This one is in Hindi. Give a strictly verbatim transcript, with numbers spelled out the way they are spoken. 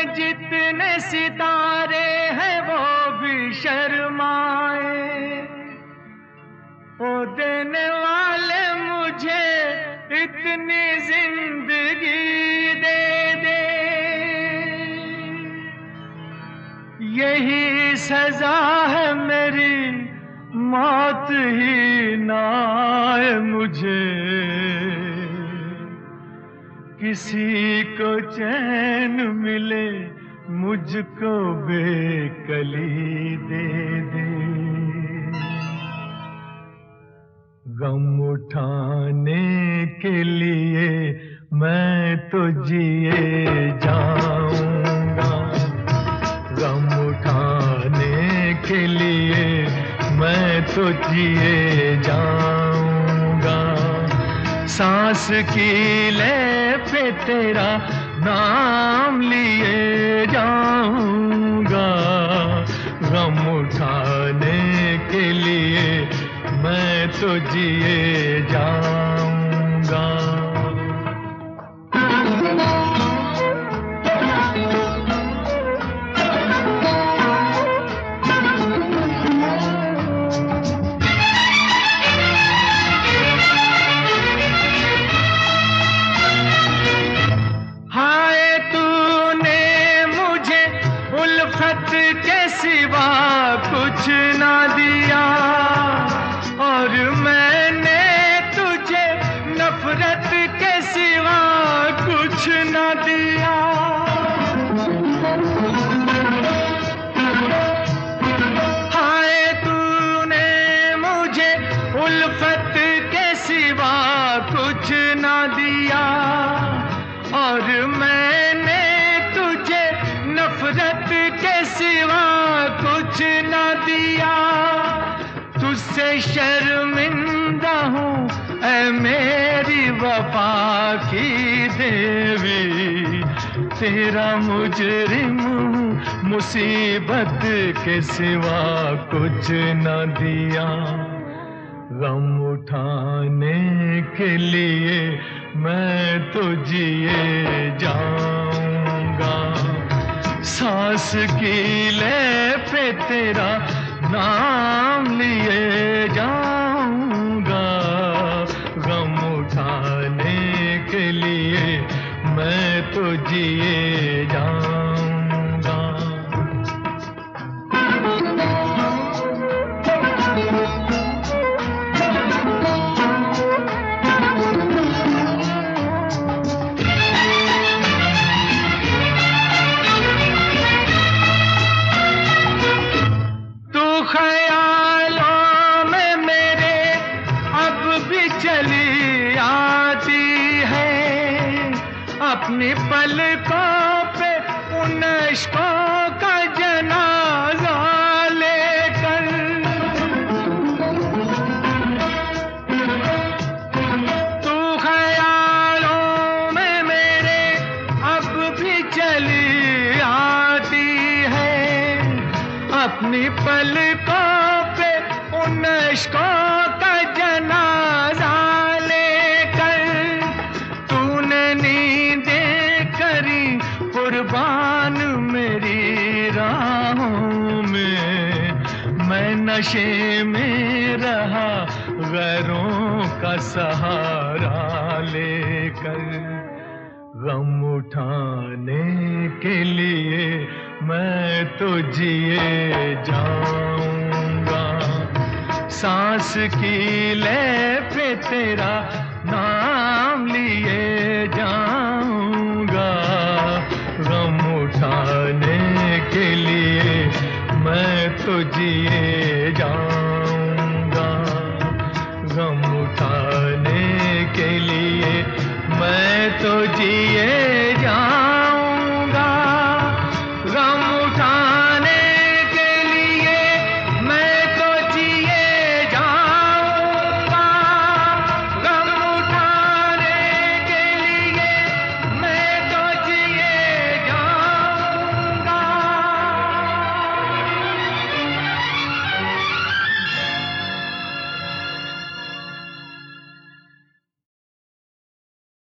में जितने सितारे हैं वो भी शर्माए। ओ देने वाले मुझे इतनी जिंदगी दे दे, यही सजा है मेरी, मौत ही ना आए मुझे। किसी को चैन मिले, मुझको बेकली दे दे। गम उठाने के लिए मैं तो जिए जाऊंगा, गम उठाने के लिए मैं तो जिए जाऊंगा। सांस की ले पे तेरा नाम लिए जाऊंगा, गम उठाने के लिए मैं तो जिए जाऊंगा। हाय तूने मुझे उल्फत के सिवा कुछ ना दिया, और मैंने तुझे नफरत के सिवा कुछ न दिया। हाय तूने मुझे उल्फत के सिवा कुछ न दिया, और मैंने तुझे नफरत के सिवा कुछ न दिया। तुझसे शर्मिंदा हूँ ऐ मेरी वफा की देवी, तेरा मुजरिम हूँ, मुसीबत के सिवा कुछ न दिया। गम उठाने के लिए मैं तो जिए जाऊंगा, सांस की ले पे तेरा नाम लिए जाऊंगा, गम उठाने के लिए मैं तो जिए जाऊंगा। ख्यालों में मेरे अब भी चली आती है, अपनी पलकों पे उन इश्कों का जनाजा लेकर। तू ख्यालों में मेरे अब भी चली आती है, अपनी पलकों पे उन इश्कों का जनाजा लेकर। तूने नींदें करी कुर्बान मेरी राहों में, मैं नशे में रहा गैरों का सहारा लेकर। गम उठाने के लिए मैं तो जिए जाऊंगा, सांस की ले पे तेरा नाम लिए जाऊंगा, गम उठाने के लिए मैं तो जिए